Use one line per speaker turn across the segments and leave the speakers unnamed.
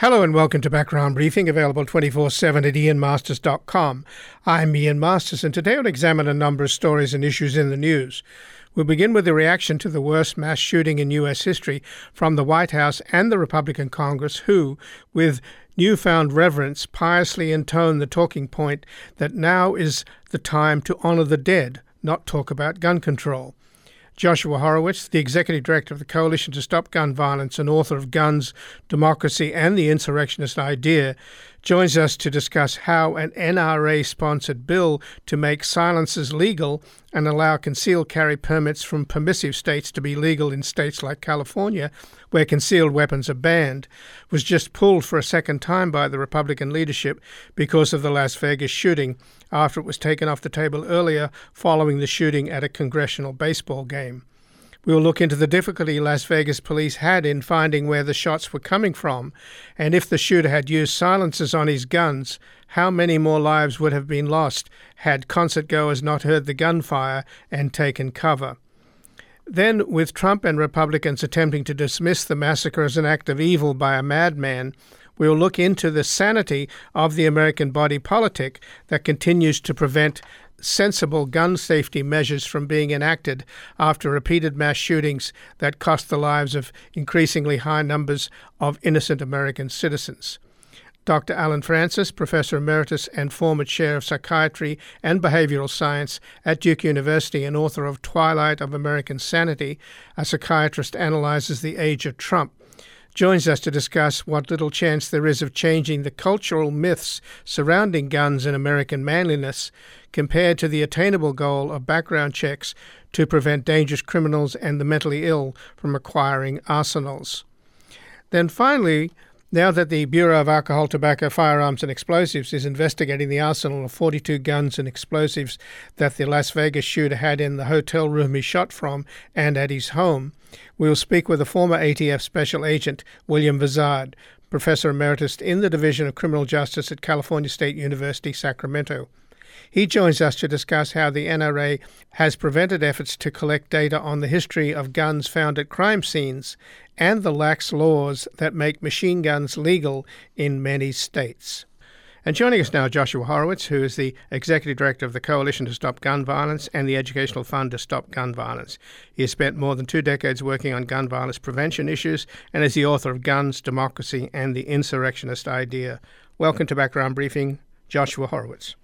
Hello and welcome to Background Briefing, available 24/7 at ianmasters.com. I'm Ian Masters, and today I'll examine a number of stories and issues in the news. We'll begin with the reaction to the worst mass shooting in U.S. history from the White House and the Republican Congress, who, with newfound reverence, piously intone the talking point that now is the time to honor the dead, not talk about gun control. Joshua Horowitz, the Executive Director of the Coalition to Stop Gun Violence and author of Guns, Democracy and the Insurrectionist Idea, joins us to discuss how an NRA-sponsored bill to make silencers legal and allow concealed carry permits from permissive states to be legal in states like California, where concealed weapons are banned, was just pulled for a second time by the Republican leadership because of the Las Vegas shooting, after it was taken off the table earlier following the shooting at a congressional baseball game. We will look into the difficulty Las Vegas police had in finding where the shots were coming from, and if the shooter had used silencers on his guns, how many more lives would have been lost had concert-goers not heard the gunfire and taken cover. Then, with Trump and Republicans attempting to dismiss the massacre as an act of evil by a madman, we will look into the sanity of the American body politic that continues to prevent sensible gun safety measures from being enacted after repeated mass shootings that cost the lives of increasingly high numbers of innocent American citizens. Dr. Allen Frances, Professor Emeritus and former Chair of Psychiatry and Behavioral Science at Duke University and author of Twilight of American Sanity, a psychiatrist analyzes the age of Trump, joins us to discuss what little chance there is of changing the cultural myths surrounding guns and American manliness compared to the attainable goal of background checks to prevent dangerous criminals and the mentally ill from acquiring arsenals. Then finally, now that the Bureau of Alcohol, Tobacco, Firearms and Explosives is investigating the arsenal of 42 guns and explosives that the Las Vegas shooter had in the hotel room he shot from and at his home, we will speak with a former ATF Special Agent, William Vizard, Professor Emeritus in the Division of Criminal Justice at California State University, Sacramento. He joins us to discuss how the NRA has prevented efforts to collect data on the history of guns found at crime scenes and the lax laws that make machine guns legal in many states. And joining us now, Joshua Horowitz, who is the Executive Director of the Coalition to Stop Gun Violence and the Educational Fund to Stop Gun Violence. He has spent more than 2 decades working on gun violence prevention issues and is the author of Guns, Democracy and the Insurrectionist Idea. Welcome to Background Briefing, Joshua Horowitz.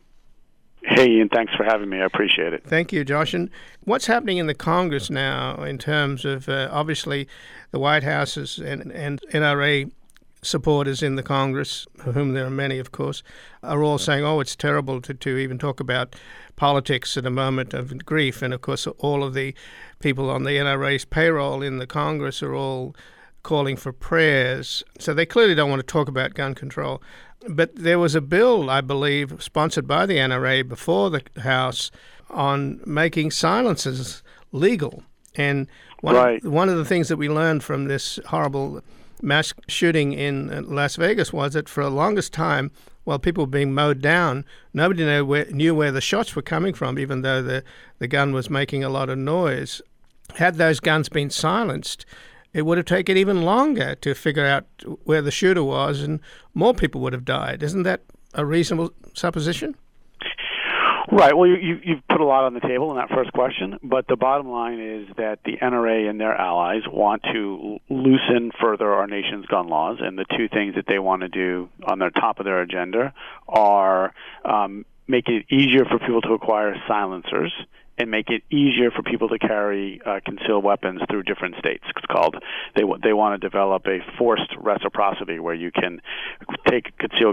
Hey, Ian, thanks for having me. I appreciate it.
Thank you, Josh. And what's happening in the Congress now in terms of, obviously, the White House's and NRA supporters in the Congress, of whom there are many, of course, are all saying, it's terrible to even talk about politics at a moment of grief. And, of course, all of the people on the NRA's payroll in the Congress are all calling for prayers. So they clearly don't want to talk about gun control. But there was a bill, I believe, sponsored by the NRA before the House on making silencers legal. And one of the things that we learned from this horrible mass shooting in Las Vegas was that for the longest time, while people were being mowed down, nobody knew where the shots were coming from, even though the gun was making a lot of noise. Had those guns been silenced, it would have taken even longer to figure out where the shooter was, and more people would have died. Isn't that a reasonable supposition?
Right. Well, you've put a lot on the table in that first question, but the bottom line is that the NRA and their allies want to loosen further our nation's gun laws, and the two things that they want to do on the top of their agenda are make it easier for people to acquire silencers and make it easier for people to carry concealed weapons through different states. It's called, they want to develop a forced reciprocity where you can take concealed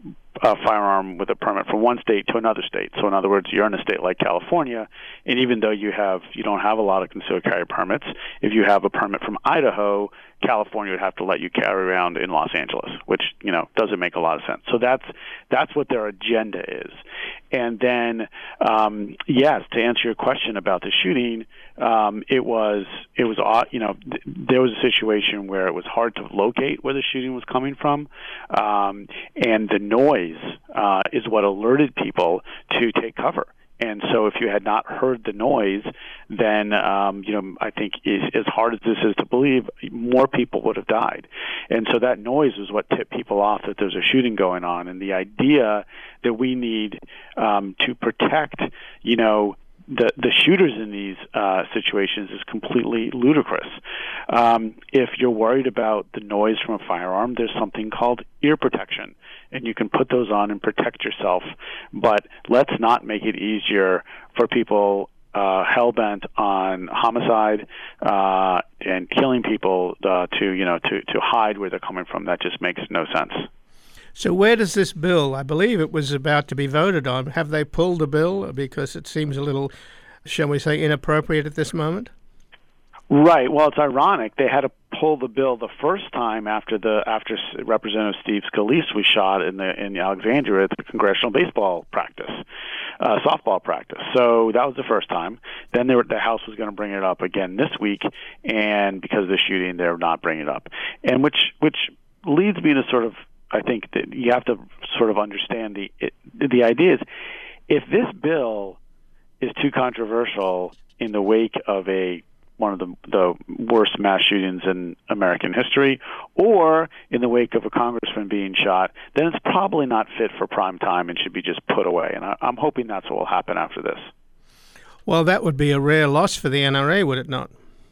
firearm with a permit from one state to another state. So in other words, you're in a state like California, and even though you don't have a lot of concealed carry permits, if you have a permit from Idaho, California would have to let you carry around in Los Angeles, which doesn't make a lot of sense. So that's what their agenda is. And then yes, to answer your question about the shooting, there was a situation where it was hard to locate where the shooting was coming from, and the noise is what alerted people to take cover. And so if you had not heard the noise, then, I think as hard as this is to believe, more people would have died. And so that noise is what tipped people off that there's a shooting going on. And the idea that we need to protect, the shooters in these situations is completely ludicrous. If you're worried about the noise from a firearm, there's something called ear protection, and you can put those on and protect yourself. But let's not make it easier for people hell-bent on homicide and killing people to hide where they're coming from. That just makes no sense.
So where does this bill, I believe it was about to be voted on, have they pulled the bill because it seems a little, shall we say, inappropriate at this moment?
Right. Well, it's ironic. They had to pull the bill the first time after Representative Steve Scalise was shot in Alexandria at the congressional baseball practice, softball practice. So that was the first time. Then the House was going to bring it up again this week, and because of the shooting, they're not bringing it up. And which leads me to sort of, I think that you have to sort of understand the idea is, if this bill is too controversial in the wake of one of the worst mass shootings in American history, or in the wake of a congressman being shot, then it's probably not fit for prime time and should be just put away. And I'm hoping that's what will happen after this.
Well, that would be a rare loss for the NRA, would it not?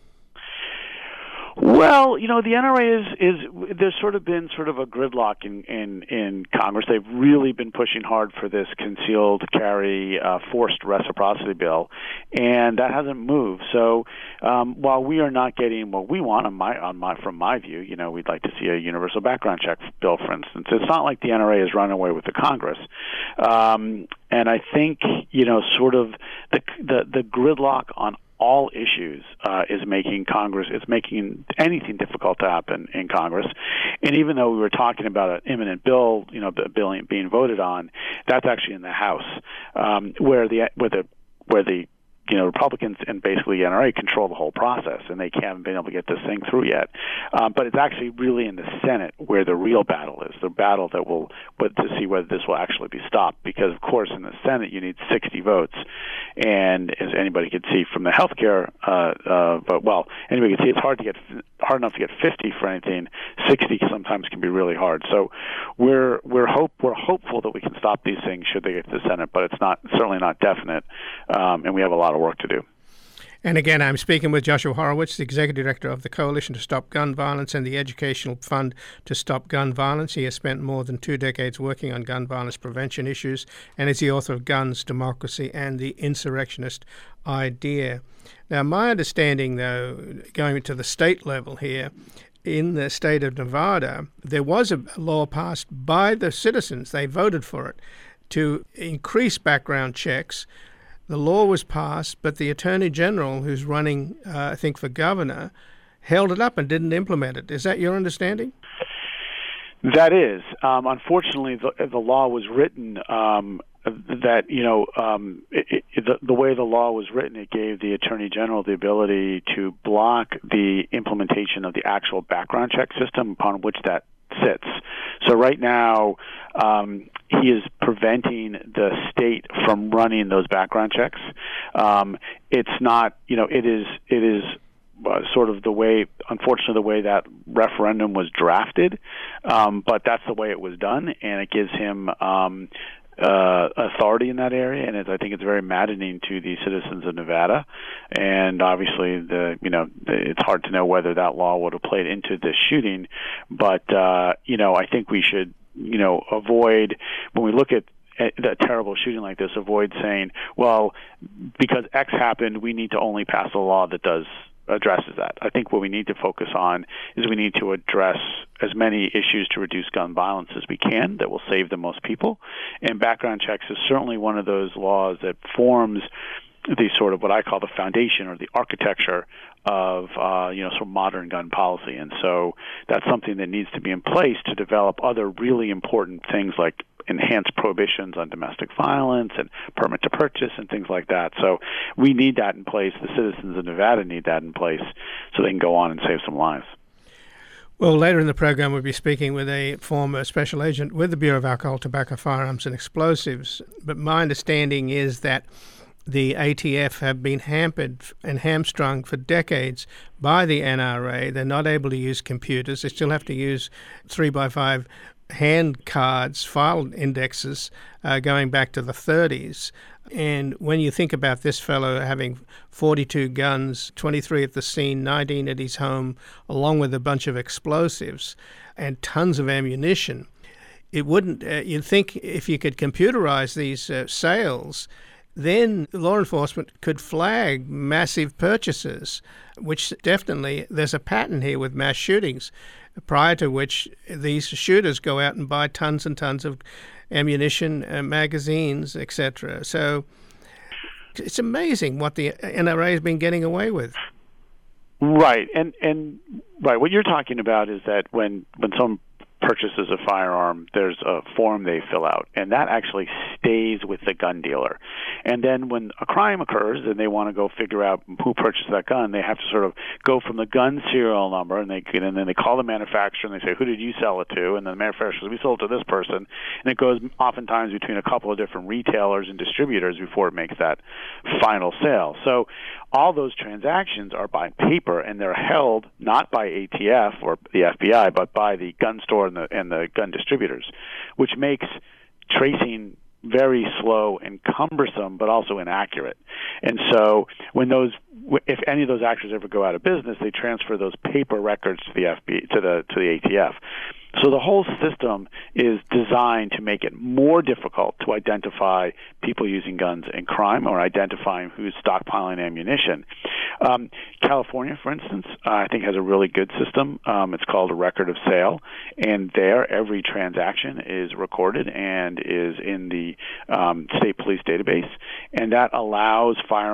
Well, the NRA is there's sort of been sort of a gridlock in Congress. They've really been pushing hard for this concealed carry forced reciprocity bill, and that hasn't moved. So while we are not getting what we want, from my view, we'd like to see a universal background check bill, for instance. It's not like the NRA has run away with the Congress. And I think sort of the gridlock on all issues is making anything difficult to happen in Congress. And even though we were talking about an imminent bill, the bill being voted on, that's actually in the House, where the Republicans and basically NRA control the whole process, and they haven't been able to get this thing through yet. But it's actually really in the Senate where the real battle is, the battle to see whether this will actually be stopped. Because, of course, in the Senate you need 60 votes, and as anybody could see from the healthcare vote, anybody can see it's hard enough to get 50 for anything. 60 sometimes can be really hard. So we're hopeful that we can stop these things should they get to the Senate, but it's certainly not definite, and we have a lot of work to do.
And again, I'm speaking with Joshua Horowitz, the Executive Director of the Coalition to Stop Gun Violence and the Educational Fund to Stop Gun Violence. He has spent more than 2 decades working on gun violence prevention issues and is the author of Guns, Democracy, and the Insurrectionist Idea. Now, my understanding, though, going to the state level here, in the state of Nevada, there was a law passed by the citizens. They voted for it to increase background checks. The law was passed, but the Attorney General, who's running, I think, for governor, held it up and didn't implement it. Is that your understanding?
That is. Unfortunately, the law was written that, the way the law was written, it gave the Attorney General the ability to block the implementation of the actual background check system upon which that sits. So right now, he is preventing the state from running those background checks. It's not, it is sort of the way, unfortunately, the way that referendum was drafted, but that's the way it was done, and it gives him authority in that area, and I think it's very maddening to the citizens of Nevada. And obviously, it's hard to know whether that law would have played into this shooting, but I think we should avoid, when we look at a terrible shooting like this, avoid saying, well, because X happened, we need to only pass a law that addresses that. I think what we need to focus on is we need to address as many issues to reduce gun violence as we can that will save the most people. And background checks is certainly one of those laws that forms the sort of what I call the foundation or the architecture of sort of modern gun policy. And so that's something that needs to be in place to develop other really important things like enhanced prohibitions on domestic violence and permit to purchase and things like that. So we need that in place. The citizens of Nevada need that in place so they can go on and save some lives.
Well, later in the program, we'll be speaking with a former special agent with the Bureau of Alcohol, Tobacco, Firearms and Explosives. But my understanding is that the ATF have been hampered and hamstrung for decades by the NRA. They're not able to use computers. They still have to use 3x5 hand cards, file indexes, going back to the 30s. And when you think about this fellow having 42 guns, 23 at the scene, 19 at his home, along with a bunch of explosives and tons of ammunition, it wouldn't. You'd think if you could computerize these sales, then law enforcement could flag massive purchases, which definitely there's a pattern here with mass shootings, prior to which these shooters go out and buy tons and tons of ammunition, magazines, etc. So it's amazing what the NRA has been getting away with.
Right, and right. What you're talking about is that when someone purchases a firearm, there's a form they fill out, and that actually stays with the gun dealer. And then when a crime occurs and they want to go figure out who purchased that gun, they have to sort of go from the gun serial number, and then they call the manufacturer and they say, who did you sell it to? And then the manufacturer says, we sold it to this person. And it goes oftentimes between a couple of different retailers and distributors before it makes that final sale. So all those transactions are by paper, and they're held not by ATF or the FBI, but by the gun store and the gun distributors, which makes tracing very slow and cumbersome, but also inaccurate. And so if any of those actors ever go out of business, they transfer those paper records to the ATF. So the whole system is designed to make it more difficult to identify people using guns in crime or identifying who's stockpiling ammunition. California, for instance, I think has a really good system. It's called a record of sale, and there every transaction is recorded and is in the state police database, and that allows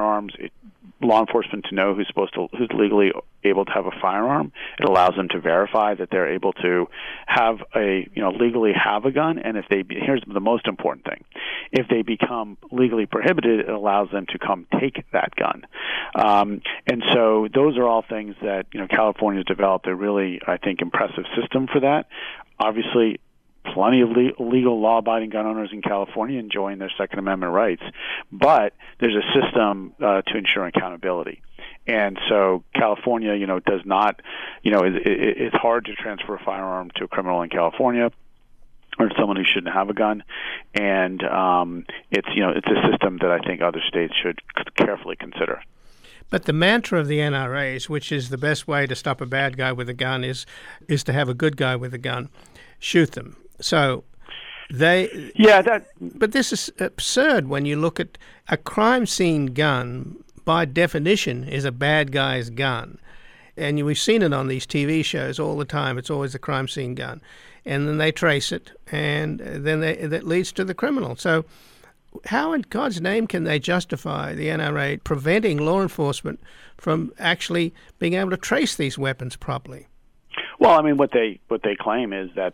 law enforcement to know who's legally able to have a firearm. It allows them to verify that they're able to have legally have a gun. And here's the most important thing: if they become legally prohibited, it allows them to come take that gun. And so those are all things that California's developed a really, I think, impressive system for that. Obviously, plenty of legal, law-abiding gun owners in California enjoying their Second Amendment rights, but there's a system to ensure accountability. And so California, does not, it's hard to transfer a firearm to a criminal in California or someone who shouldn't have a gun, and it's a system that I think other states should carefully consider.
But the mantra of the NRAs, which is the best way to stop a bad guy with a gun, is to have a good guy with a gun shoot them. So but this is absurd when you look at a crime scene gun. By definition, is a bad guy's gun, and we've seen it on these TV shows all the time. It's always a crime scene gun, and then they trace it, and then that leads to the criminal. So, how in God's name can they justify the NRA preventing law enforcement from actually being able to trace these weapons properly?
Well, I mean, what they claim is that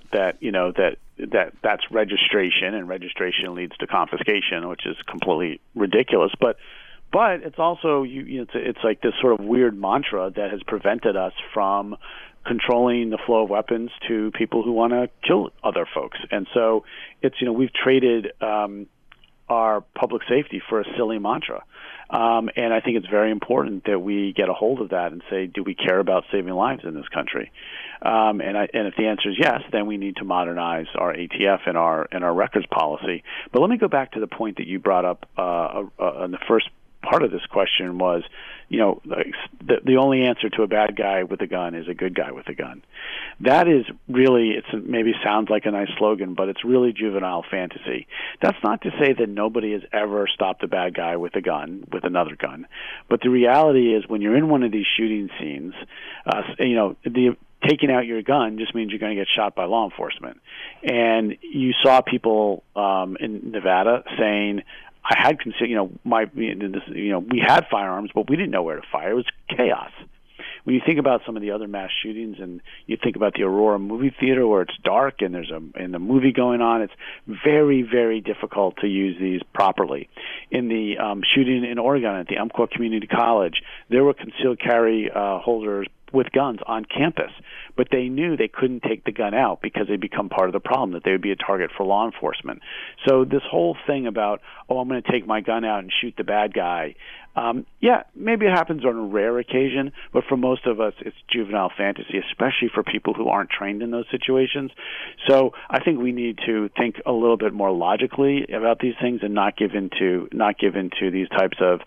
that's registration, and registration leads to confiscation, which is completely ridiculous. But it's also it's like this sort of weird mantra that has prevented us from controlling the flow of weapons to people who want to kill other folks. And so it's we've traded our public safety for a silly mantra. And I think it's very important that we get a hold of that and say, do we care about saving lives in this country? And if the answer is yes, then we need to modernize our ATF and our records policy. But let me go back to the point that you brought up in the first part of this question was, the only answer to a bad guy with a gun is a good guy with a gun. That is really, maybe sounds like a nice slogan, but it's really juvenile fantasy. That's not to say that nobody has ever stopped a bad guy with a gun, with another gun. But the reality is when you're in one of these shooting scenes, taking out your gun just means you're going to get shot by law enforcement. And you saw people in Nevada saying, I had we had firearms, but we didn't know where to fire. It was chaos. When you think about some of the other mass shootings, and you think about the Aurora movie theater where it's dark and there's a movie going on, it's very, very difficult to use these properly. In the shooting in Oregon at the Umpqua Community College, there were concealed carry holders with guns on campus, but they knew they couldn't take the gun out because they'd become part of the problem, that they would be a target for law enforcement. So this whole thing about, I'm going to take my gun out and shoot the bad guy, maybe it happens on a rare occasion, but for most of us, it's juvenile fantasy, especially for people who aren't trained in those situations. So I think we need to think a little bit more logically about these things and not give into these types of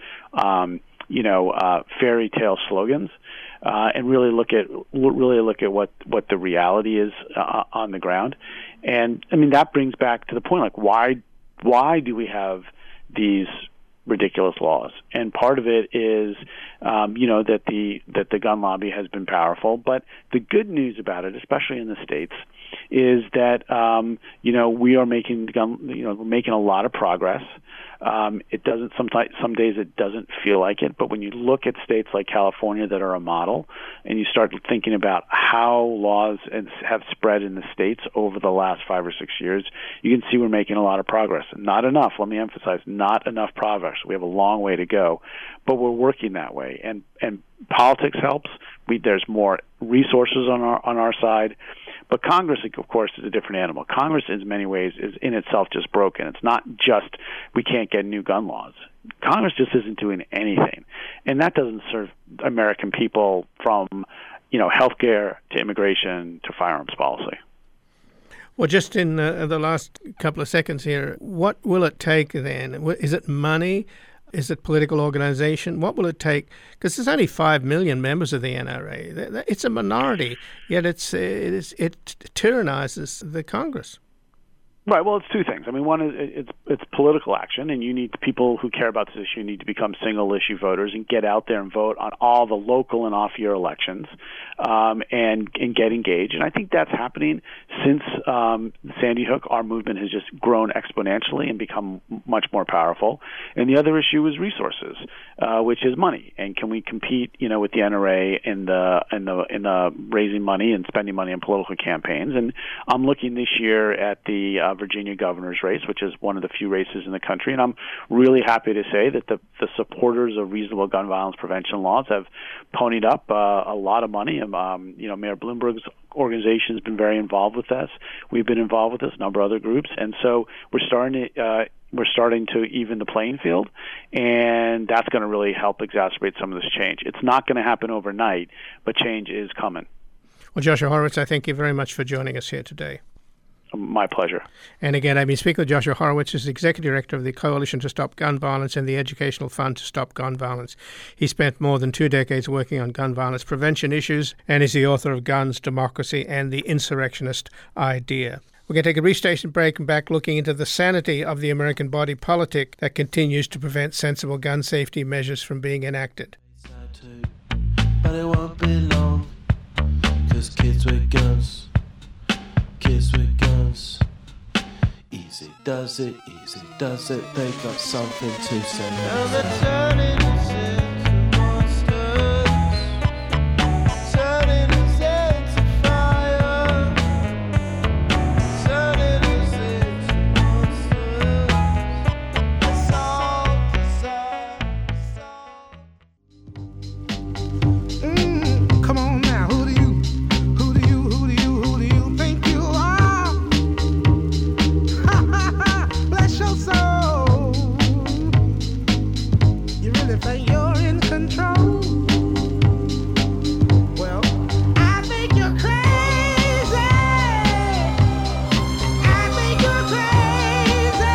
fairy tale slogans, and really look at what the reality is on the ground. And I mean, that brings back to the point, like, why do we have these ridiculous laws? And part of it is that the gun lobby has been powerful, but the good news about it, especially in the states, is that we are making a lot of progress. It doesn't some days it doesn't feel like it, but when you look at states like California that are a model, and you start thinking about how laws have spread in the states over the last 5 or 6 years, you can see we're making a lot of progress. Not enough. Let me emphasize, not enough progress. We have a long way to go, but we're working that way. And politics helps. There's more resources on our side. But Congress, of course, is a different animal. Congress, in many ways, is in itself just broken. It's not just we can't get new gun laws. Congress just isn't doing anything, and that doesn't serve American people from, healthcare to immigration to firearms policy.
Well, just in the last couple of seconds here, what will it take then? Is it money? Is it political organization? What will it take? Because there's only 5 million members of the NRA. It's a minority, yet it tyrannizes the Congress.
Right. Well, it's two things. I mean, one is it's political action, and you need people who care about this issue need to become single-issue voters and get out there and vote on all the local and off-year elections, and get engaged. And I think that's happening since Sandy Hook. Our movement has just grown exponentially and become much more powerful. And the other issue is resources, which is money. And can we compete, with the NRA in the raising money and spending money on political campaigns? And I'm looking this year at the Virginia governor's race, which is one of the few races in the country, and I'm really happy to say that the supporters of reasonable gun violence prevention laws have ponied up a lot of money. Mayor Bloomberg's organization has been very involved with this. We've been involved with this, a number of other groups, and so we're starting to even the playing field, and that's going to really help exacerbate some of this change. It's not going to happen overnight, but change is coming.
Well, Joshua Horowitz, I thank you very much for joining us here today.
My pleasure.
And again, I've been speaking with Joshua Horowitz, who's Executive Director of the Coalition to Stop Gun Violence and the Educational Fund to Stop Gun Violence. He spent more than 2 decades working on gun violence prevention issues and is the author of Guns, Democracy, and the Insurrectionist Idea. We're going to take a brief station break and back looking into the sanity of the American body politic that continues to prevent sensible gun safety measures from being enacted.
But it won't be long, 'cause kids with guns. Kids with guns. Easy does it, they got something to say. Now they're turning us into monsters, turning us into fire, turning us into monsters. It's all disaster. Come on now, who do you think you are? Bless your soul. You really think you're in control? Well, I think you're crazy. I think you're crazy.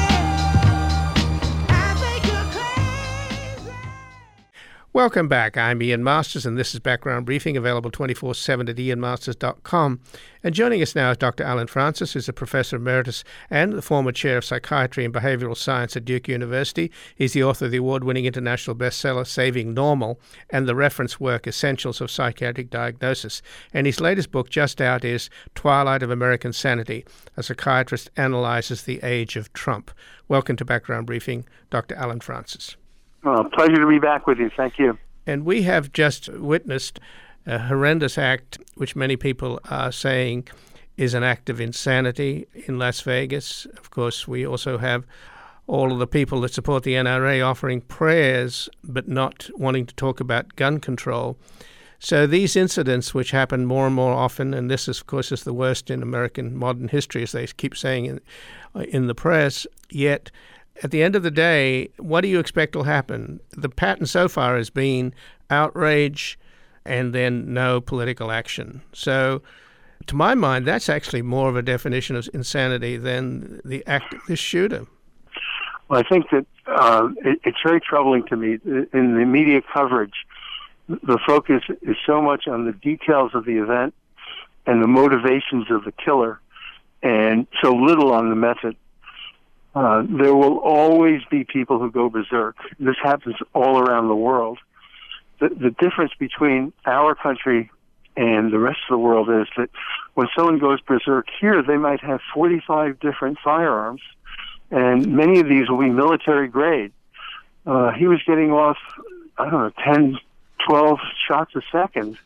I think you're crazy.
Welcome back. I'm Ian Masters, and this is Background Briefing, available 24/7 at ianmasters.com. And joining us now is Dr. Allen Frances, who's a professor emeritus and the former chair of psychiatry and behavioral science at Duke University. He's the author of the award-winning international bestseller Saving Normal and the reference work Essentials of Psychiatric Diagnosis. And his latest book, just out, is Twilight of American Sanity: A Psychiatrist Analyzes the Age of Trump. Welcome to Background Briefing, Dr. Allen Frances.
Pleasure to be back with you. Thank you.
And we have just witnessed a horrendous act, which many people are saying is an act of insanity in Las Vegas. Of course, we also have all of the people that support the NRA offering prayers, but not wanting to talk about gun control. So these incidents, which happen more and more often, and this, of course, is the worst in American modern history, as they keep saying in the press, yet at the end of the day, what do you expect will happen? The pattern so far has been outrage and then no political action. So to my mind, that's actually more of a definition of insanity than the act of this shooter.
Well, I think that it's very troubling to me. In the media coverage, the focus is so much on the details of the event and the motivations of the killer, and so little on the method. There will always be people who go berserk. This happens all around the world. The difference between our country and the rest of the world is that when someone goes berserk here, they might have 45 different firearms, and many of these will be military grade. He was getting off, 10, 12 shots a second.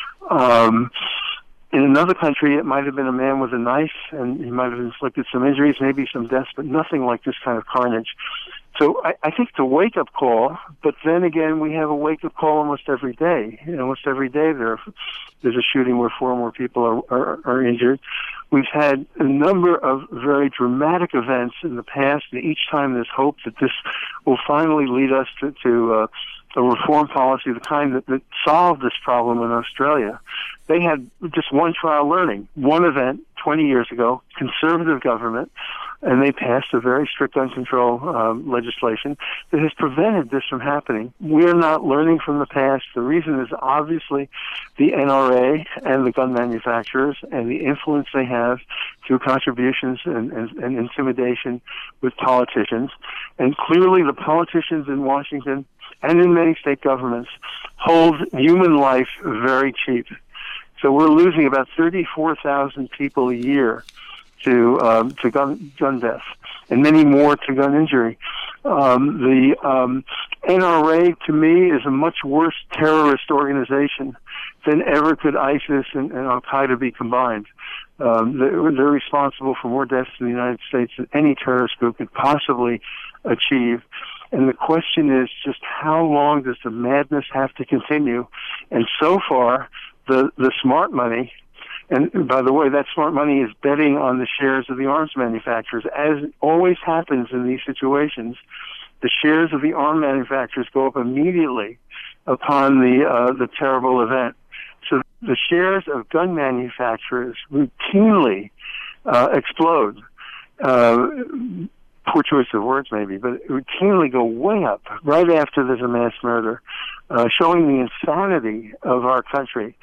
In another country, it might have been a man with a knife, and he might have inflicted some injuries, maybe some deaths, but nothing like this kind of carnage. So I think it's a wake-up call, but then again, we have a wake-up call almost every day. Almost every day there's a shooting where 4 more people are injured. We've had a number of very dramatic events in the past, and each time there's hope that this will finally lead us to a reform policy, the kind that solved this problem in Australia. They had just one trial learning, one event 20 years ago, conservative government, and they passed a very strict gun control legislation that has prevented this from happening. We're not learning from the past. The reason is obviously the NRA and the gun manufacturers and the influence they have through contributions and intimidation with politicians. And clearly the politicians in Washington and in many state governments hold human life very cheap. So we're losing about 34,000 people a year to gun death, and many more to gun injury. The NRA, to me, is a much worse terrorist organization than ever could ISIS and Al-Qaeda be combined. They're responsible for more deaths in the United States than any terrorist group could possibly achieve. And the question is just how long does the madness have to continue? And so far, the smart money, and by the way, that smart money is betting on the shares of the arms manufacturers. As always happens in these situations, the shares of the arms manufacturers go up immediately upon the terrible event. So the shares of gun manufacturers routinely explode. Poor choice of words maybe, but routinely go way up right after there's a mass murder, showing the insanity of our country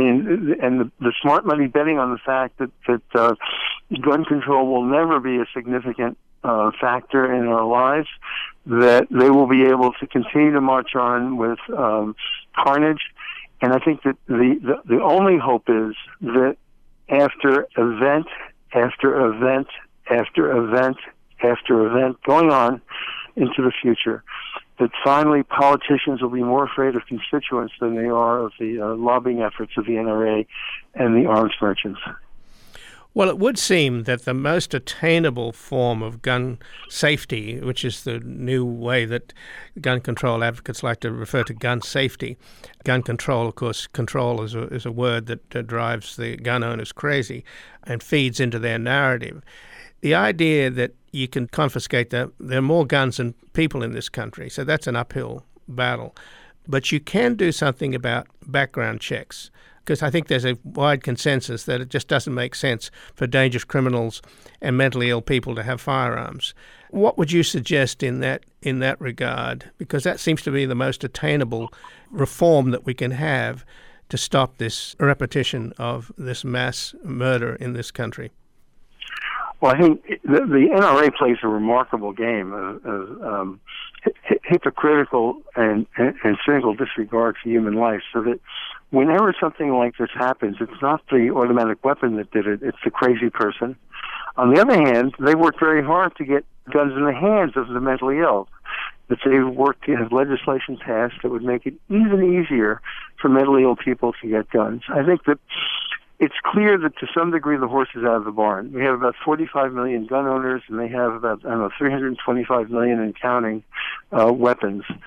and the smart money betting on the fact that gun control will never be a significant factor in our lives, that they will be able to continue to march on with carnage. And I think that the only hope is that after event after event after event after event going on into the future, that finally politicians will be more afraid of constituents than they are of the lobbying efforts of the NRA and the arms merchants.
Well, it would seem that the most attainable form of gun safety, which is the new way that gun control advocates like to refer to gun safety. Gun control, of course, control is a word that drives the gun owners crazy and feeds into their narrative. The idea that you can confiscate there are more guns than people in this country, so that's an uphill battle. But you can do something about background checks, because I think there's a wide consensus that it just doesn't make sense for dangerous criminals and mentally ill people to have firearms. What would you suggest in that regard? Because that seems to be the most attainable reform that we can have to stop this repetition of this mass murder in this country.
Well, I think the NRA plays a remarkable game of hypocritical and cynical disregard for human life, so that whenever something like this happens, it's not the automatic weapon that did it, it's the crazy person. On the other hand, they worked very hard to get guns in the hands of the mentally ill. That they worked to have legislation passed that would make it even easier for mentally ill people to get guns. I think that it's clear that to some degree the horse is out of the barn. We have about 45 million gun owners, and they have about 325 million and counting weapons.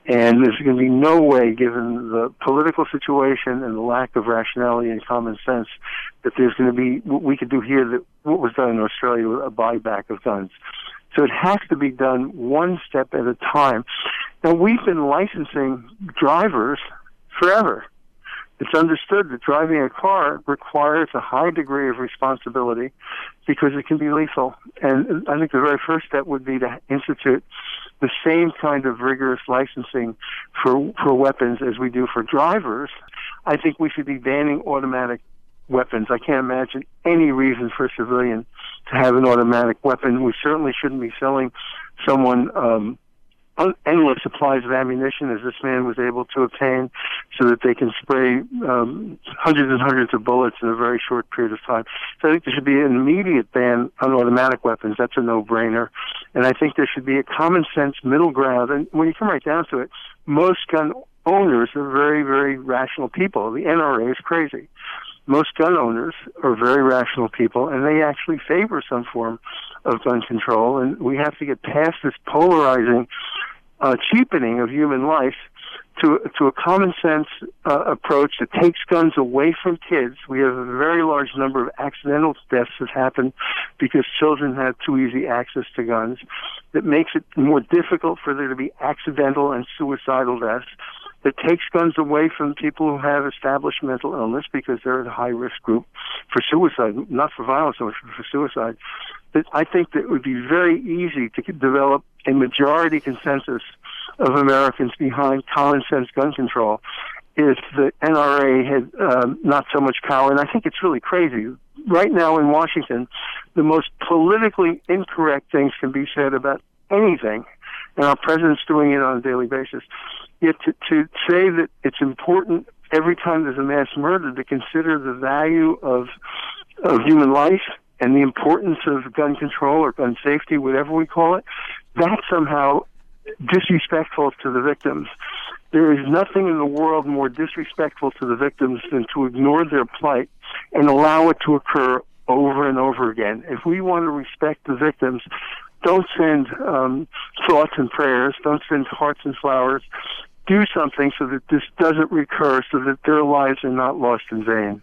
And there's going to be no way, given the political situation and the lack of rationality and common sense, that there's going to be what we could do here that what was done in Australia with a buyback of guns. So it has to be done one step at a time. Now, we've been licensing drivers forever. It's understood that driving a car requires a high degree of responsibility because it can be lethal. And I think the very first step would be to institute the same kind of rigorous licensing for weapons as we do for drivers. I think we should be banning automatic weapons. I can't imagine any reason for a civilian to have an automatic weapon. We certainly shouldn't be selling someone endless supplies of ammunition, as this man was able to obtain, so that they can spray hundreds and hundreds of bullets in a very short period of time. So I think there should be an immediate ban on automatic weapons. That's a no-brainer. And I think there should be a common-sense middle ground. And when you come right down to it, most gun owners are very, very rational people. The NRA is crazy. Most gun owners are very rational people, and they actually favor some form of gun control. And we have to get past this polarizing cheapening of human life to a common sense approach that takes guns away from kids. We have a very large number of accidental deaths that happen because children have too easy access to guns. That makes it more difficult for there to be accidental and suicidal deaths. That takes guns away from people who have established mental illness because they're at a high-risk group for suicide, not for violence, but for suicide. But I think that it would be very easy to develop a majority consensus of Americans behind common-sense gun control if the NRA had not so much power. And I think it's really crazy. Right now in Washington, the most politically incorrect things can be said about anything, and our president's doing it on a daily basis. Yet to say that it's important every time there's a mass murder to consider the value of human life and the importance of gun control or gun safety, whatever we call it, that's somehow disrespectful to the victims. There is nothing in the world more disrespectful to the victims than to ignore their plight and allow it to occur over and over again. If we want to respect the victims, don't send thoughts and prayers. Don't send hearts and flowers. Do something so that this doesn't recur, so that their lives are not lost in vain.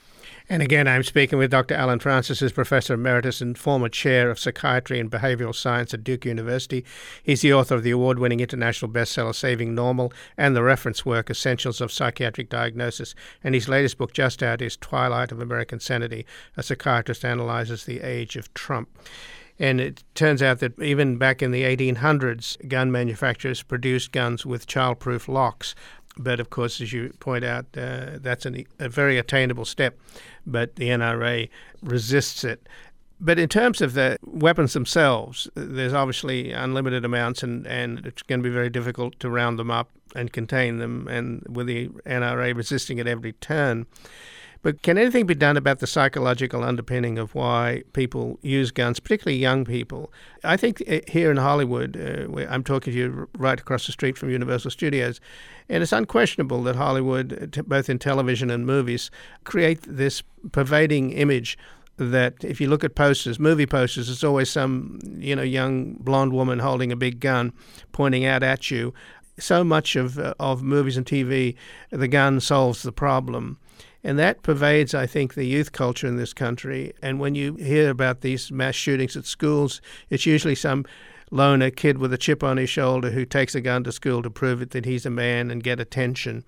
And again, I'm speaking with Dr. Allen Francis, who's Professor Emeritus and former Chair of Psychiatry and Behavioral Science at Duke University. He's the author of the award-winning international bestseller Saving Normal and the reference work Essentials of Psychiatric Diagnosis. And his latest book just out is Twilight of American Sanity. A psychiatrist analyzes the age of Trump. And it turns out that even back in the 1800s, gun manufacturers produced guns with childproof locks. But, of course, as you point out, that's a very attainable step, but the NRA resists it. But in terms of the weapons themselves, there's obviously unlimited amounts, and it's going to be very difficult to round them up and contain them, and with the NRA resisting at every turn. But can anything be done about the psychological underpinning of why people use guns, particularly young people? I think here in Hollywood, where I'm talking to you right across the street from Universal Studios, and it's unquestionable that Hollywood, both in television and movies, create this pervading image that if you look at posters, movie posters, it's always some young blonde woman holding a big gun pointing out at you. So much of movies and TV, the gun solves the problem. And that pervades, I think, the youth culture in this country. And when you hear about these mass shootings at schools, it's usually some loner kid with a chip on his shoulder who takes a gun to school to prove it that he's a man and get attention.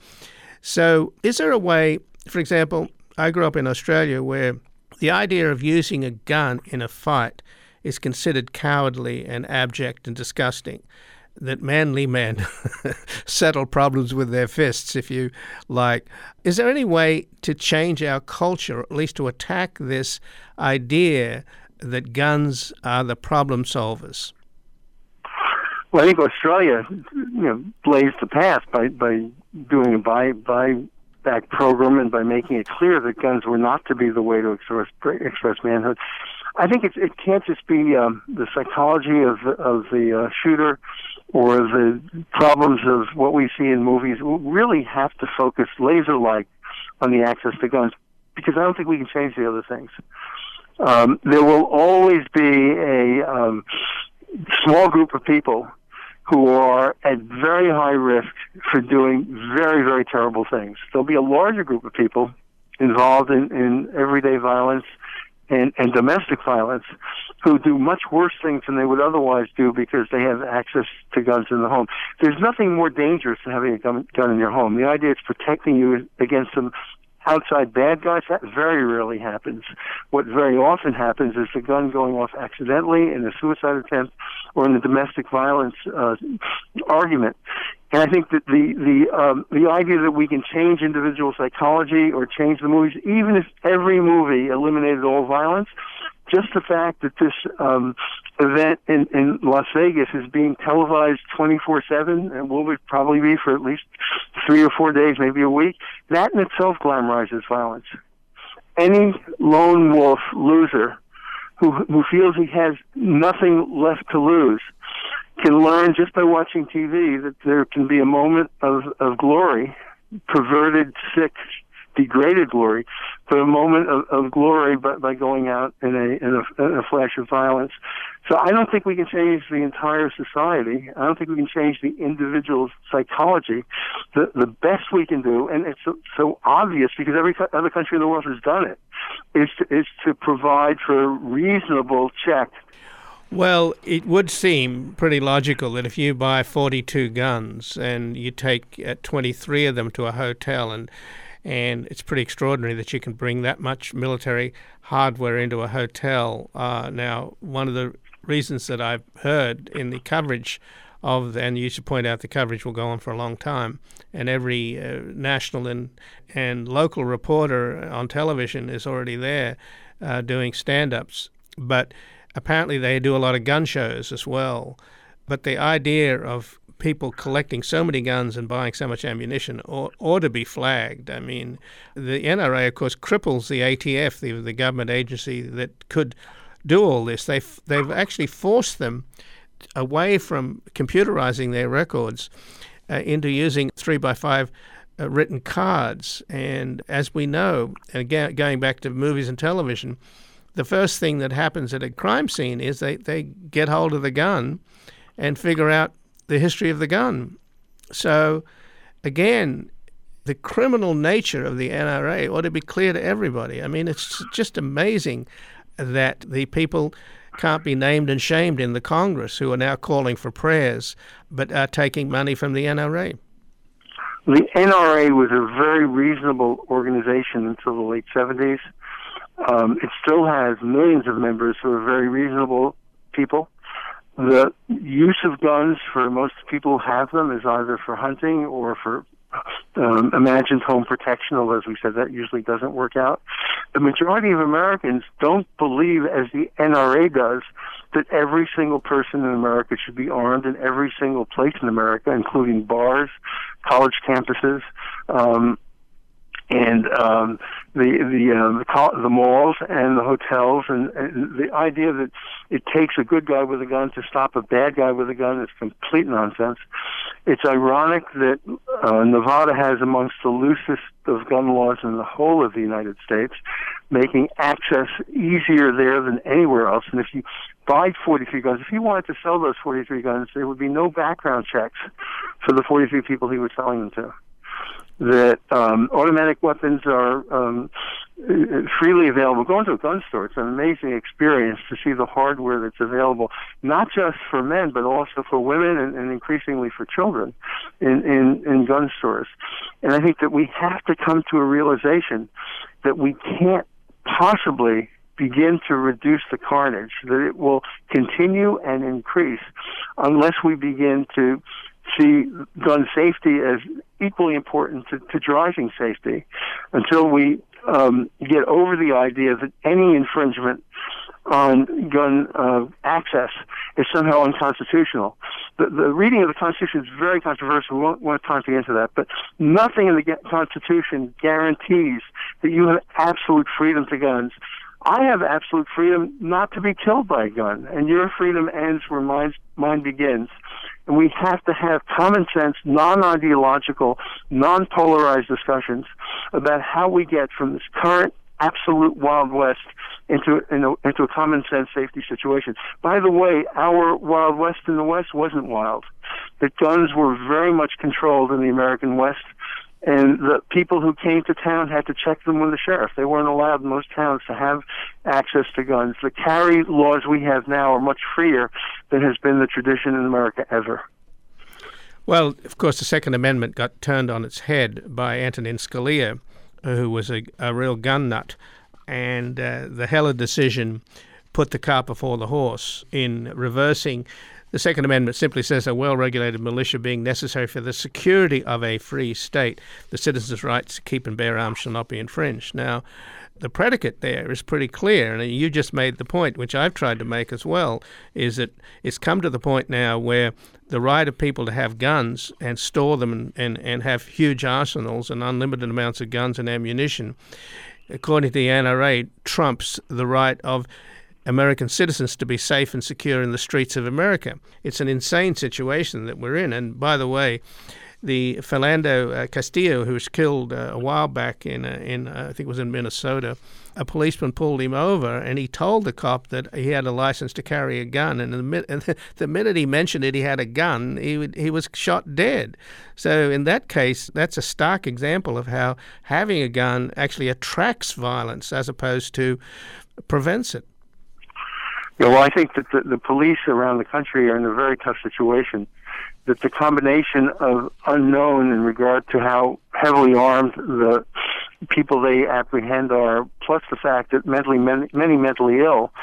So is there a way, for example, I grew up in Australia where the idea of using a gun in a fight is considered cowardly and abject and disgusting. That manly men settle problems with their fists, if you like. Is there any way to change our culture, or at least to attack this idea that guns are the problem solvers?
Well, I think Australia, blazed the path by doing a buyback program and by making it clear that guns were not to be the way to express manhood. I think it can't just be the psychology of the shooter or the problems of what we see in movies. We really have to focus laser-like on the access to guns, because I don't think we can change the other things. There will always be a small group of people who are at very high risk for doing very, very terrible things. There'll be a larger group of people involved in everyday violence and domestic violence who do much worse things than they would otherwise do because they have access to guns in the home. There's nothing more dangerous than having a gun in your home. The idea is protecting you against some outside bad guys. That very rarely happens. What very often happens is the gun going off accidentally in a suicide attempt or in a domestic violence argument. And I think that the idea that we can change individual psychology or change the movies, even if every movie eliminated all violence, just the fact that this event in Las Vegas is being televised 24/7 and will probably be for at least 3 or 4 days, maybe a week, that in itself glamorizes violence. Any lone wolf loser who feels he has nothing left to lose can learn just by watching TV that there can be a moment of glory, perverted, sick, degraded glory, but a moment of glory by going out in a flash of violence. So I don't think we can change the entire society. I don't think we can change the individual's psychology. The best we can do, and it's so obvious because every other country in the world has done it, is to provide for a reasonable check.
Well, it would seem pretty logical that if you buy 42 guns and you take 23 of them to a hotel, and it's pretty extraordinary that you can bring that much military hardware into a hotel. Now, one of the reasons that I've heard in the coverage and you should point out the coverage will go on for a long time, and every national and local reporter on television is already there doing stand-ups. But apparently they do a lot of gun shows as well. But the idea of people collecting so many guns and buying so much ammunition ought to be flagged. I mean, the NRA, of course, cripples the ATF, the government agency that could do all this. They've actually forced them away from computerizing their records into using 3x5 written cards. And as we know, and again, going back to movies and television, the first thing that happens at a crime scene is they get hold of the gun and figure out the history of the gun. So, again, the criminal nature of the NRA ought to be clear to everybody. I mean, it's just amazing that the people can't be named and shamed in the Congress who are now calling for prayers but are taking money from the NRA.
The NRA was a very reasonable organization until the late 70s. It still has millions of members who are very reasonable people. The use of guns for most people who have them is either for hunting or for imagined home protection, although, as we said, that usually doesn't work out. The majority of Americans don't believe, as the NRA does, that every single person in America should be armed in every single place in America, including bars, college campuses, and the malls and the hotels, and the idea that it takes a good guy with a gun to stop a bad guy with a gun is complete nonsense. It's ironic that Nevada has amongst the loosest of gun laws in the whole of the United States, making access easier there than anywhere else. And if you buy 43 guns, if he wanted to sell those 43 guns, there would be no background checks for the 43 people he was selling them to. That automatic weapons are freely available. Go into a gun store. It's an amazing experience to see the hardware that's available, not just for men, but also for women and increasingly for children in gun stores. And I think that we have to come to a realization that we can't possibly begin to reduce the carnage, that it will continue and increase unless we begin to see gun safety as equally important to driving safety, until we get over the idea that any infringement on gun access is somehow unconstitutional. The reading of the Constitution is very controversial. We won't want time to get into that, but nothing in the Constitution guarantees that you have absolute freedom to guns. I have absolute freedom not to be killed by a gun, and your freedom ends where mine begins. And we have to have common sense, non-ideological, non-polarized discussions about how we get from this current absolute Wild West into a common sense safety situation. By the way, our Wild West in the West wasn't wild. The guns were very much controlled in the American West, and the people who came to town had to check them with the sheriff. They weren't allowed in most towns to have access to guns. The carry laws we have now are much freer than has been the tradition in America ever.
Well, of course, the Second Amendment got turned on its head by Antonin Scalia, who was a real gun nut. And the Heller decision put the cart before the horse in reversing. The Second Amendment simply says a well-regulated militia being necessary for the security of a free state, the citizens' rights to keep and bear arms shall not be infringed. Now, the predicate there is pretty clear, and you just made the point, which I've tried to make as well, is that it's come to the point now where the right of people to have guns and store them and have huge arsenals and unlimited amounts of guns and ammunition, according to the NRA, trumps the right of American citizens to be safe and secure in the streets of America. It's an insane situation that we're in. And by the way, the Philando Castillo, who was killed a while back in I think it was in Minnesota, a policeman pulled him over and he told the cop that he had a license to carry a gun. And the minute he mentioned it, he had a gun, he was shot dead. So in that case, that's a stark example of how having a gun actually attracts violence as opposed to prevents it.
Yeah, well, I think that the police around the country are in a very tough situation. That the combination of unknown in regard to how heavily armed the people they apprehend are, plus the fact that many mentally ill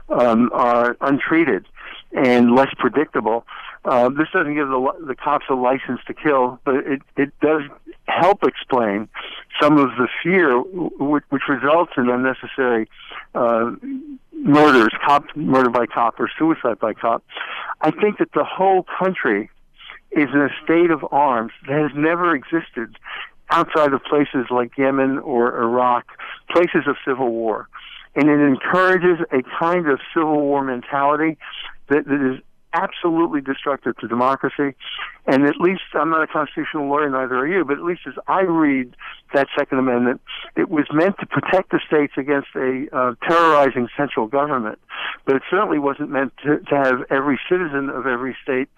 are untreated and less predictable. This doesn't give the cops a license to kill, but it does help explain some of the fear which results in unnecessary murders, murder by cop or suicide by cop. I think that the whole country is in a state of arms that has never existed outside of places like Yemen or Iraq, places of civil war. And it encourages a kind of civil war mentality that is absolutely destructive to democracy. And at least, I'm not a constitutional lawyer, neither are you, but at least as I read that Second Amendment, it was meant to protect the states against a terrorizing central government. But it certainly wasn't meant to have every citizen of every state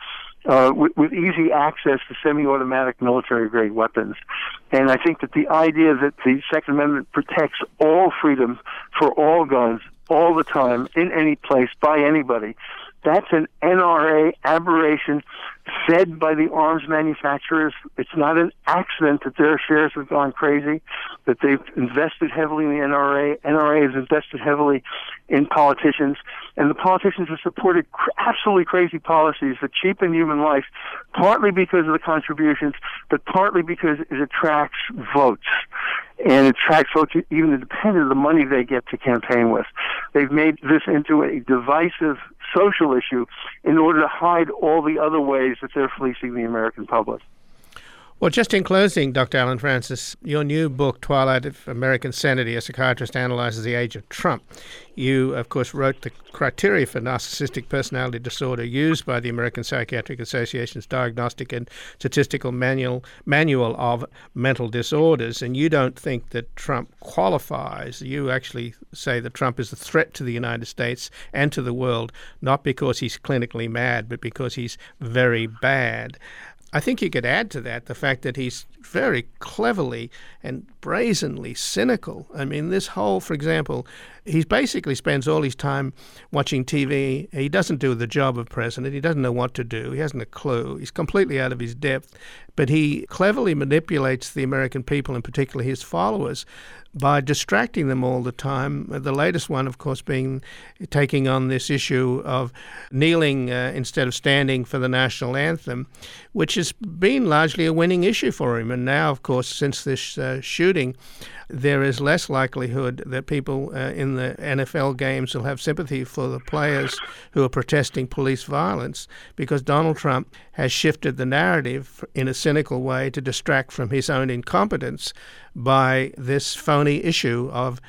with easy access to semi-automatic military-grade weapons. And I think that the idea that the Second Amendment protects all freedom for all guns, all the time, in any place, by anybody, that's an NRA aberration fed by the arms manufacturers. It's not an accident that their shares have gone crazy, that they've invested heavily in the NRA. NRA has invested heavily in politicians, and the politicians have supported absolutely crazy policies that cheapen human life, partly because of the contributions, but partly because it attracts votes. And it attracts votes even independent of the money they get to campaign with. They've made this into a divisive social issue in order to hide all the other ways that they're fleecing the American public.
Well, just in closing, Dr. Allen Frances, your new book, Twilight of American Sanity, A Psychiatrist Analyzes the Age of Trump. You, of course, wrote the criteria for narcissistic personality disorder used by the American Psychiatric Association's Diagnostic and Statistical Manual of Mental Disorders, and you don't think that Trump qualifies. You actually say that Trump is a threat to the United States and to the world, not because he's clinically mad, but because he's very bad. I think you could add to that the fact that he's very cleverly and brazenly cynical. I mean, this whole, for example, he basically spends all his time watching TV. He doesn't do the job of president. He doesn't know what to do. He hasn't a clue. He's completely out of his depth. But he cleverly manipulates the American people, and particularly his followers, by distracting them all the time. The latest one, of course, being taking on this issue of kneeling instead of standing for the national anthem, which has been largely a winning issue for him. And now, of course, since this shooting, there is less likelihood that people in the NFL games will have sympathy for the players who are protesting police violence, because Donald Trump has shifted the narrative in a cynical way to distract from his own incompetence by this phony issue of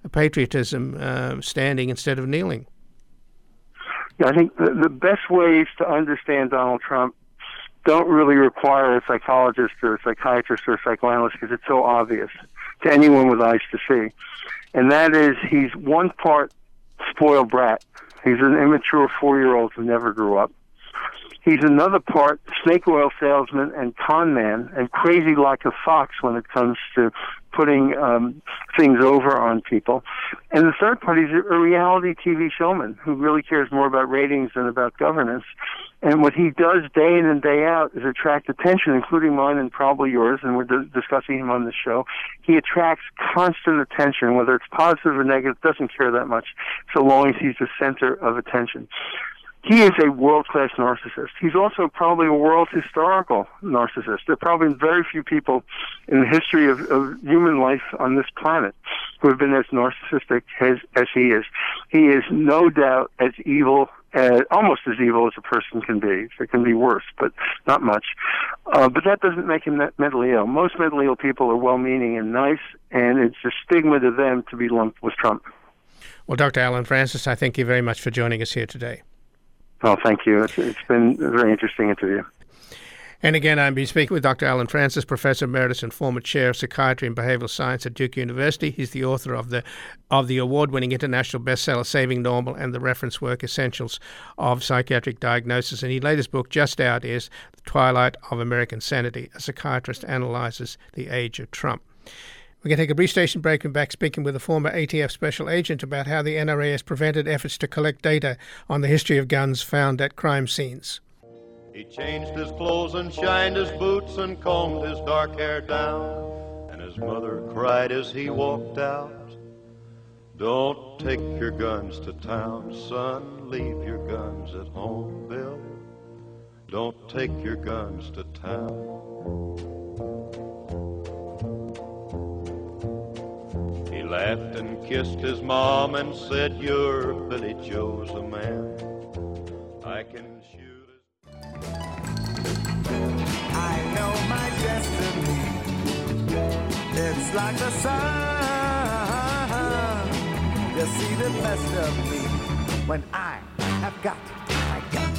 patriotism, standing instead of kneeling.
Yeah, I think the best ways to understand Donald Trump don't really require a psychologist or a psychiatrist or a psychoanalyst, because it's so obvious. to anyone with eyes to see. And that is, he's one part spoiled brat. He's an immature 4-year-old who never grew up. He's another part snake oil salesman and con man and crazy like a fox when it comes to putting things over on people. And the third part, he's a reality TV showman who really cares more about ratings than about governance. And what he does day in and day out is attract attention, including mine and probably yours, and we're discussing him on this show. He attracts constant attention, whether it's positive or negative, doesn't care that much, so long as he's the center of attention. He is a world-class narcissist. He's also probably a world historical narcissist. There are probably very few people in the history of human life on this planet who have been as narcissistic as he is. He is no doubt as evil, almost as evil as a person can be. It can be worse, but not much. But that doesn't make him mentally ill. Most mentally ill people are well-meaning and nice, and it's a stigma to them to be lumped with Trump.
Well, Dr. Allen Frances, I thank you very much for joining us here today.
Oh, thank you. It's been a very interesting interview.
And again, I've been speaking with Dr. Allen Frances, Professor Emeritus and former Chair of Psychiatry and Behavioral Science at Duke University. He's the author of the award-winning international bestseller Saving Normal and the reference work Essentials of Psychiatric Diagnosis. And his latest book, just out, is The Twilight of American Sanity, a psychiatrist analyzes the age of Trump. We're going to take a brief station break and back speaking with a former ATF special agent about how the NRA has prevented efforts to collect data on the history of guns found at crime scenes.
He changed his clothes and shined his boots and combed his dark hair down, and his mother cried as he walked out, "Don't take your guns to town, son, leave your guns at home, Bill. Don't take your guns to town." He laughed and kissed his mom and said, "You're Billy Joe's a man. I can shoot his..."
I know my destiny. It's like the sun. You see the best of me when I have got my gun.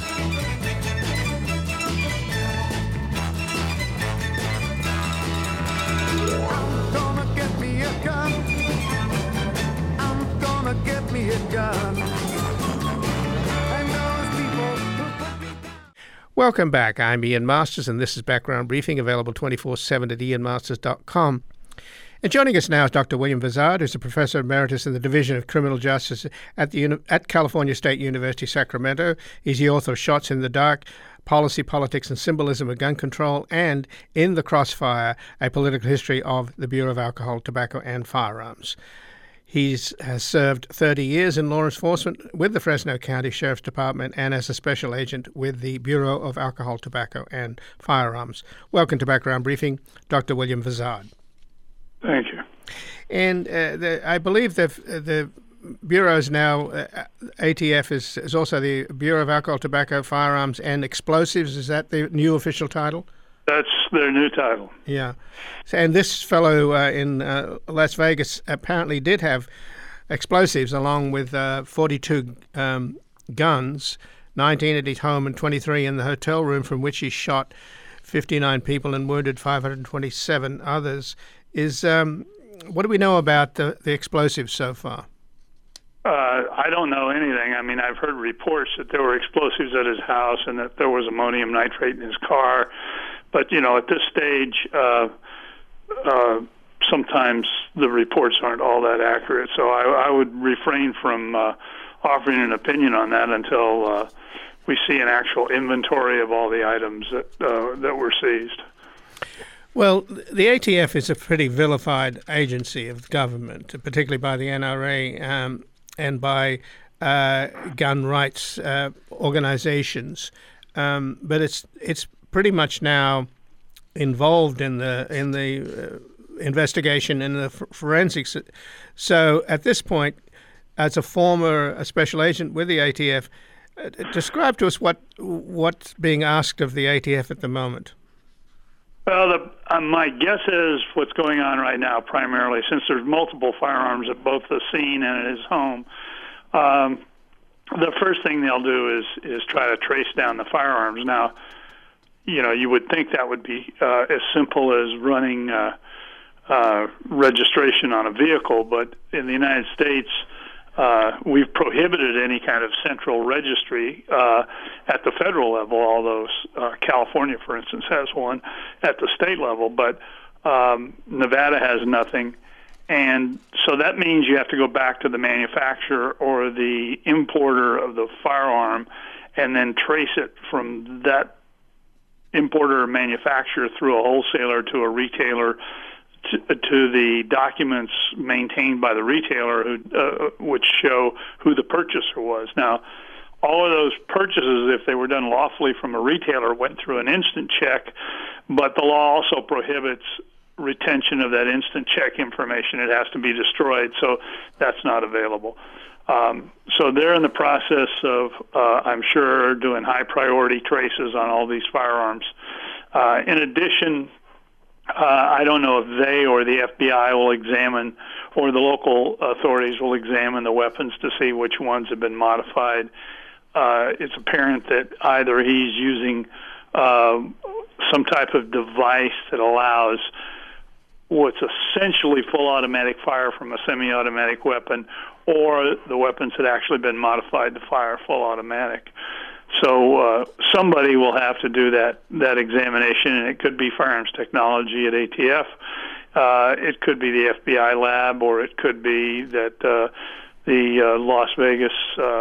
I'm gonna get me a gun. I'm gonna get me a gun. And those people who put me down.
Welcome back. I'm Ian Masters, and this is Background Briefing, available 24/7 at ianmasters.com. And joining us now is Dr. William Vizard, who's a professor emeritus in the Division of Criminal Justice at California State University, Sacramento. He's the author of Shots in the Dark, Policy, Politics, and Symbolism of Gun Control, and In the Crossfire, A Political History of the Bureau of Alcohol, Tobacco, and Firearms. He has served 30 years in law enforcement with the Fresno County Sheriff's Department and as a special agent with the Bureau of Alcohol, Tobacco, and Firearms. Welcome to Background Briefing, Dr. William Vizard.
Thank you.
And I believe that the Bureau's now, ATF is also the Bureau of Alcohol, Tobacco, Firearms, and Explosives. Is that the new official title?
That's their new title.
Yeah. And this fellow in Las Vegas apparently did have explosives along with 42 guns, 19 at his home and 23 in the hotel room, from which he shot 59 people and wounded 527 others. What do we know about the explosives so far?
I don't know anything. I mean, I've heard reports that there were explosives at his house and that there was ammonium nitrate in his car. But, at this stage, sometimes the reports aren't all that accurate. So I would refrain from offering an opinion on that until we see an actual inventory of all the items that were seized.
Well, the ATF is a pretty vilified agency of government, particularly by the NRA and by gun rights organizations. But it's pretty much now involved in the investigation and the forensics. So at this point, as a former special agent with the ATF, describe to us what's being asked of the ATF at the moment.
Well, my guess is what's going on right now, primarily, since there's multiple firearms at both the scene and at his home, the first thing they'll do is try to trace down the firearms. Now, you would think that would be as simple as running registration on a vehicle. But in the United States, we've prohibited any kind of central registry at the federal level, although California, for instance, has one at the state level, but Nevada has nothing. And so that means you have to go back to the manufacturer or the importer of the firearm and then trace it from that importer or manufacturer through a wholesaler to a retailer to the documents maintained by the retailer which show who the purchaser was. Now, all of those purchases, if they were done lawfully from a retailer, went through an instant check, but the law also prohibits retention of that instant check information. It has to be destroyed, so that's not available. So they're in the process of, I'm sure, doing high priority traces on all these firearms. In addition, I don't know if they or the FBI will examine, or the local authorities will examine the weapons to see which ones have been modified. It's apparent that either he's using some type of device that allows what's essentially full automatic fire from a semi-automatic weapon, or the weapons had actually been modified to fire full automatic. So somebody will have to do that examination, and it could be firearms technology at ATF. It could be the FBI lab, or it could be that the Las Vegas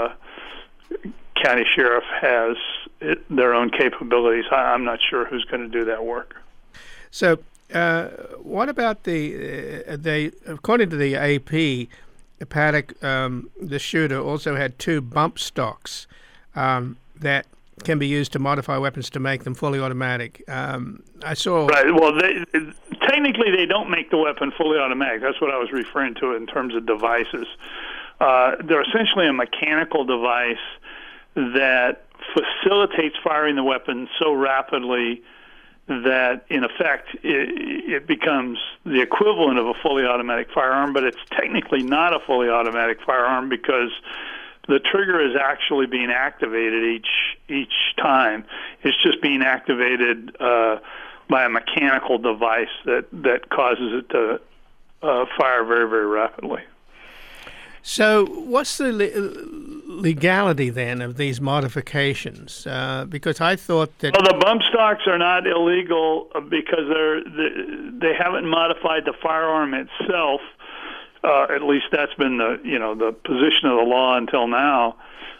County Sheriff has their own capabilities. I'm not sure who's going to do that work.
So what about according to the AP, Paddock, the shooter, also had 2 bump stocks that can be used to modify weapons to make them fully automatic. I saw...
Right. Well, technically they don't make the weapon fully automatic. That's what I was referring to in terms of devices. They're essentially a mechanical device that facilitates firing the weapon so rapidly that, in effect, it becomes the equivalent of a fully automatic firearm, but it's technically not a fully automatic firearm because the trigger is actually being activated each time. It's just being activated by a mechanical device that causes it to fire very, very rapidly.
So what's the legality then of these modifications? Because I thought that...
Well, the bump stocks are not illegal because they haven't modified the firearm itself. At least that's been the position of the law until now.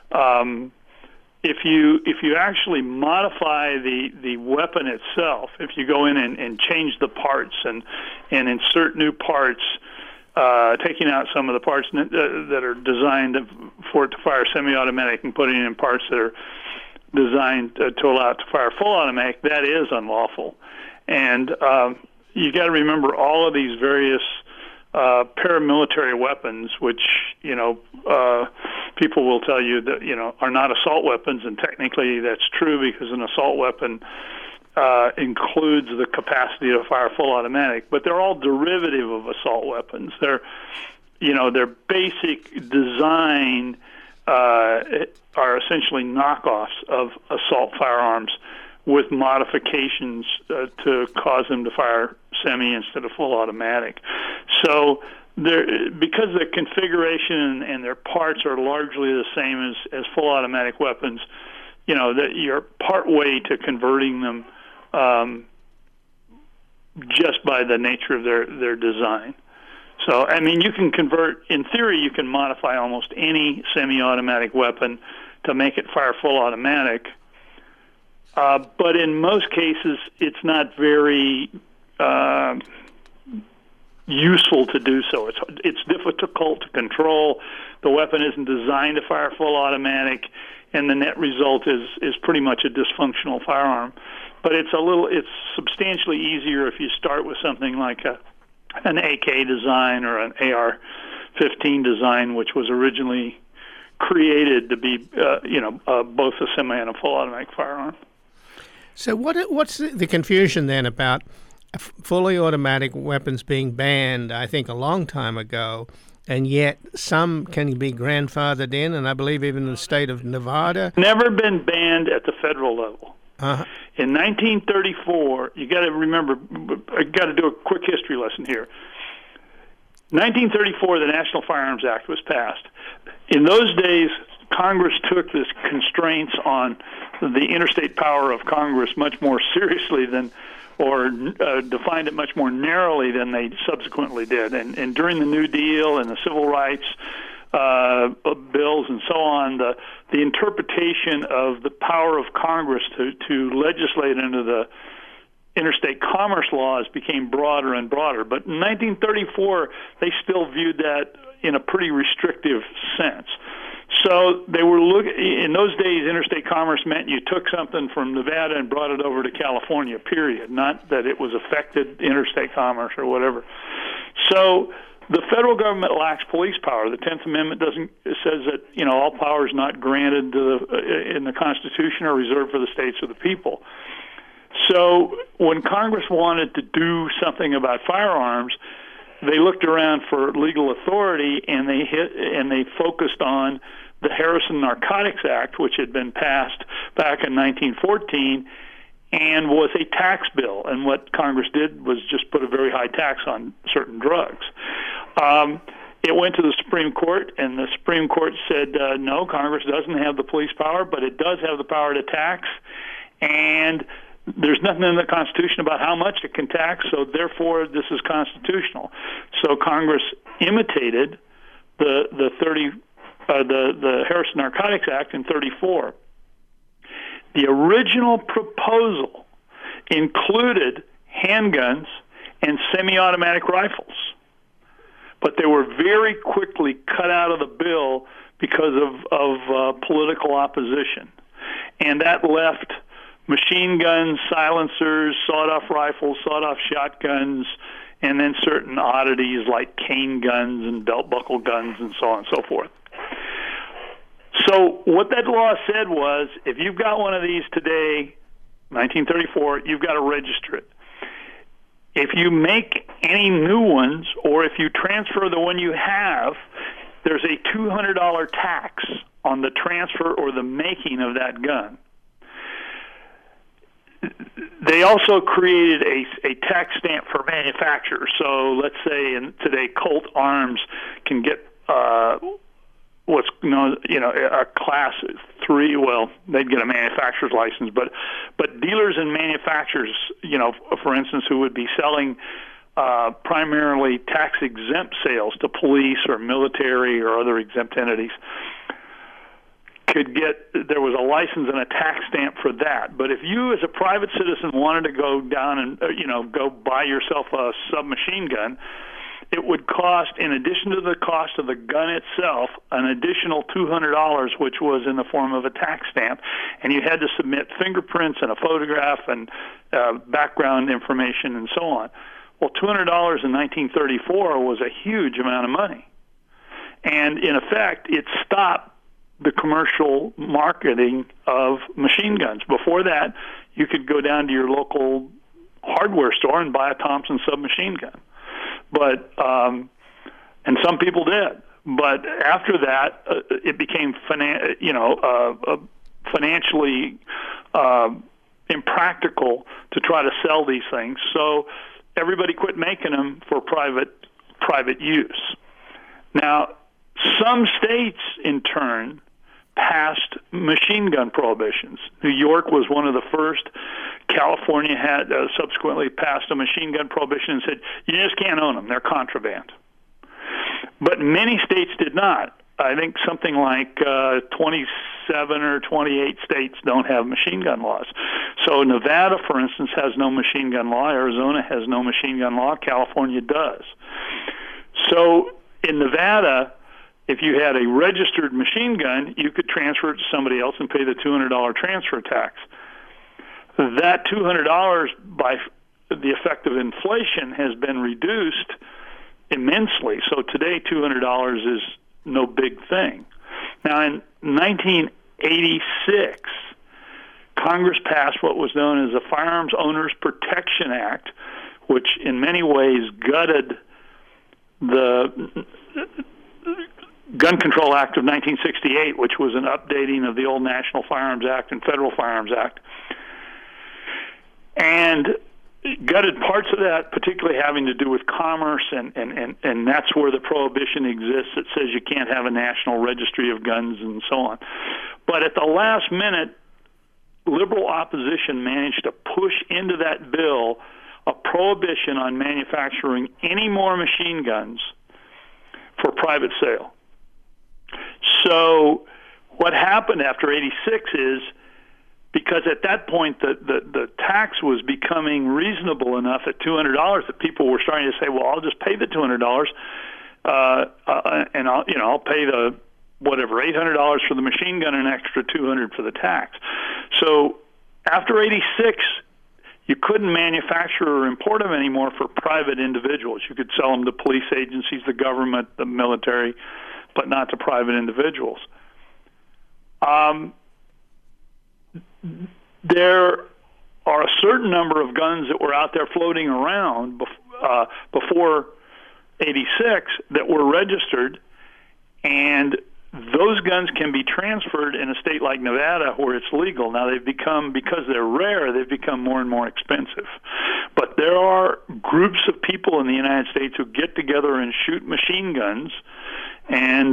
If you actually modify the weapon itself, if you go in and change the parts and insert new parts, taking out some of the parts that are designed for it to fire semi-automatic and putting in parts that are designed to allow it to fire full automatic, that is unlawful. And you got to remember all of these various paramilitary weapons, which people will tell you that are not assault weapons, and technically that's true because an assault weapon includes the capacity to fire full automatic, but they're all derivative of assault weapons. Their basic design are essentially knockoffs of assault firearms with modifications to cause them to fire semi instead of full automatic. So because the configuration and their parts are largely the same as full automatic weapons, that you're part way to converting them just by the nature of their design. So, I mean, you can convert, in theory, you can modify almost any semi-automatic weapon to make it fire full automatic. But in most cases, it's not very useful to do so. It's difficult to control. The weapon isn't designed to fire full automatic, and the net result is pretty much a dysfunctional firearm. But it's substantially easier if you start with something like an AK design or an AR-15 design, which was originally created to be both a semi and a full automatic firearm.
So what's the confusion then about fully automatic weapons being banned, I think, a long time ago, and yet some can be grandfathered in, and I believe even in the state of Nevada?
Never been banned at the federal level. In 1934, you got to remember, I got to do a quick history lesson here. 1934, the National Firearms Act was passed. In those days, Congress took this constraints on the interstate power of Congress much more seriously than, or defined it much more narrowly than they subsequently did. And during the New Deal and the Civil Rights bills and so on, the interpretation of the power of Congress to legislate into the interstate commerce laws became broader and broader. But in 1934, they still viewed that in a pretty restrictive sense. So they were in those days, interstate commerce meant you took something from Nevada and brought it over to California, period. Not that it was affected interstate commerce or whatever. So the federal government lacks police power. The 10th Amendment says that, you know, all powers not granted in the Constitution are reserved for the states or the people. So when Congress wanted to do something about firearms, they looked around for legal authority, and they focused on the Harrison Narcotics Act, which had been passed back in 1914 and was a tax bill. And what Congress did was just put a very high tax on certain drugs. It went to the Supreme Court, and the Supreme Court said, no, Congress doesn't have the police power, but it does have the power to tax, and there's nothing in the Constitution about how much it can tax, so therefore this is constitutional. So Congress imitated the Harrison Narcotics Act in 1934. The original proposal included handguns and semi-automatic rifles, but they were very quickly cut out of the bill because of political opposition, and that left machine guns, silencers, sawed-off rifles, sawed-off shotguns, and then certain oddities like cane guns and belt-buckle guns and so on and so forth. So what that law said was, if you've got one of these today, 1934, you've got to register it. If you make any new ones, or if you transfer the one you have, there's a $200 tax on the transfer or the making of that gun. They also created a tax stamp for manufacturers. So let's say today Colt Arms can get what's known, a Class 3. Well, they'd get a manufacturer's license, but dealers and manufacturers, for instance, who would be selling primarily tax-exempt sales to police or military or other exempt entities, there was a license and a tax stamp for that. But if you as a private citizen wanted to go down and, go buy yourself a submachine gun, it would cost, in addition to the cost of the gun itself, an additional $200, which was in the form of a tax stamp. And you had to submit fingerprints and a photograph and background information and so on. Well, $200 in 1934 was a huge amount of money. And in effect, it stopped the commercial marketing of machine guns. Before that, you could go down to your local hardware store and buy a Thompson submachine gun. But and some people did. But after that, it became financially impractical to try to sell these things. So everybody quit making them for private use. Now, some states, in turn, passed machine gun prohibitions. New York was one of the first. California had subsequently passed a machine gun prohibition and said, you just can't own them, they're contraband. But many states did not. I think something like 27 or 28 states don't have machine gun laws. So Nevada, for instance, has no machine gun law. Arizona has no machine gun law. California does. So in Nevada, if you had a registered machine gun, you could transfer it to somebody else and pay the $200 transfer tax. That $200, by the effect of inflation, has been reduced immensely. So today, $200 is no big thing. Now, in 1986, Congress passed what was known as the Firearms Owners Protection Act, which in many ways gutted the Gun Control Act of 1968, which was an updating of the old National Firearms Act and Federal Firearms Act. And gutted parts of that, particularly having to do with commerce, and that's where the prohibition exists that says you can't have a national registry of guns and so on. But at the last minute, liberal opposition managed to push into that bill a prohibition on manufacturing any more machine guns for private sale. So what happened after 86 is, because at that point the tax was becoming reasonable enough at $200 that people were starting to say, well, I'll just pay the $200 and I'll pay the whatever $800 for the machine gun and an extra $200 for the tax. So after 86, you couldn't manufacture or import them anymore for private individuals. You could sell them to police agencies, the government, the military, but not to private individuals. There are a certain number of guns that were out there floating around before 86 that were registered, and those guns can be transferred in a state like Nevada where it's legal. Now they've become, because they're rare, they've become more and more expensive. But there are groups of people in the United States who get together and shoot machine guns, and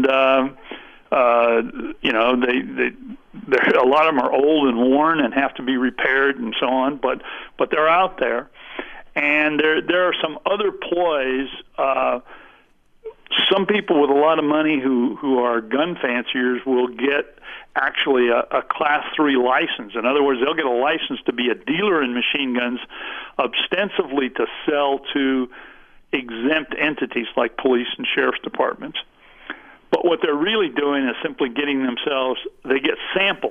a lot of them are old and worn and have to be repaired and so on, but they're out there. And there are some other ploys. Some people with a lot of money who are gun fanciers will get actually a Class 3 license. In other words, they'll get a license to be a dealer in machine guns, ostensibly to sell to exempt entities like police and sheriff's departments. But what they're really doing is simply getting themselves, they get samples,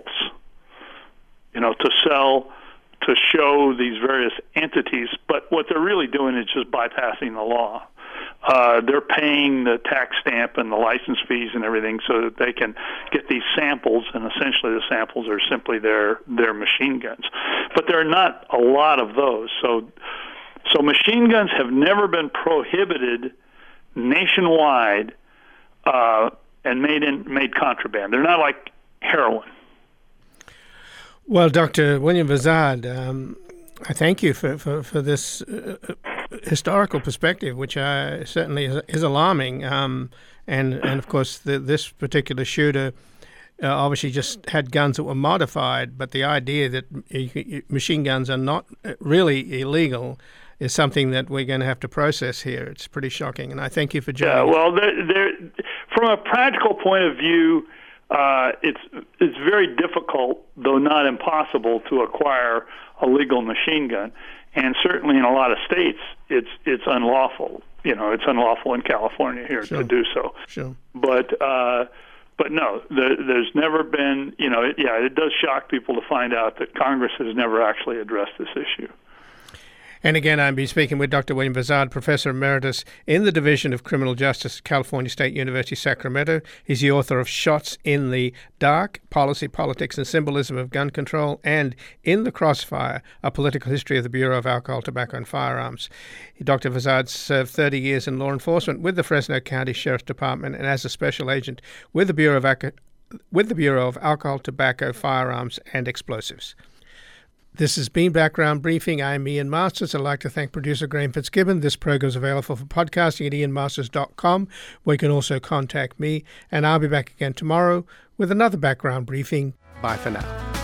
to sell, to show these various entities. But what they're really doing is just bypassing the law. They're paying the tax stamp and the license fees and everything so that they can get these samples, and essentially the samples are simply their machine guns. But there are not a lot of those. So machine guns have never been prohibited nationwide and made contraband. They're not like heroin.
Well, Dr. William Vazad, I thank you for this historical perspective, which certainly is alarming. And of course, this particular shooter obviously just had guns that were modified, but the idea that machine guns are not really illegal is something that we're going to have to process here. It's pretty shocking, and I thank you for joining.
Yeah, well, from a practical point of view, it's very difficult, though not impossible, to acquire a legal machine gun, and certainly in a lot of states, it's unlawful. It's unlawful in California here to do so.
Sure.
But no, there's never been. It does shock people to find out that Congress has never actually addressed this issue.
And again, I'm speaking with Dr. William Vazad, Professor Emeritus in the Division of Criminal Justice at California State University, Sacramento. He's the author of Shots in the Dark, Policy, Politics, and Symbolism of Gun Control, and In the Crossfire, A Political History of the Bureau of Alcohol, Tobacco, and Firearms. Dr. Vazad served 30 years in law enforcement with the Fresno County Sheriff's Department and as a special agent with the Bureau of Alcohol, Tobacco, Firearms, and Explosives. This has been Background Briefing. I'm Ian Masters. I'd like to thank producer Graham Fitzgibbon. This program is available for podcasting at ianmasters.com, where you can also contact me. And I'll be back again tomorrow with another Background Briefing. Bye for now.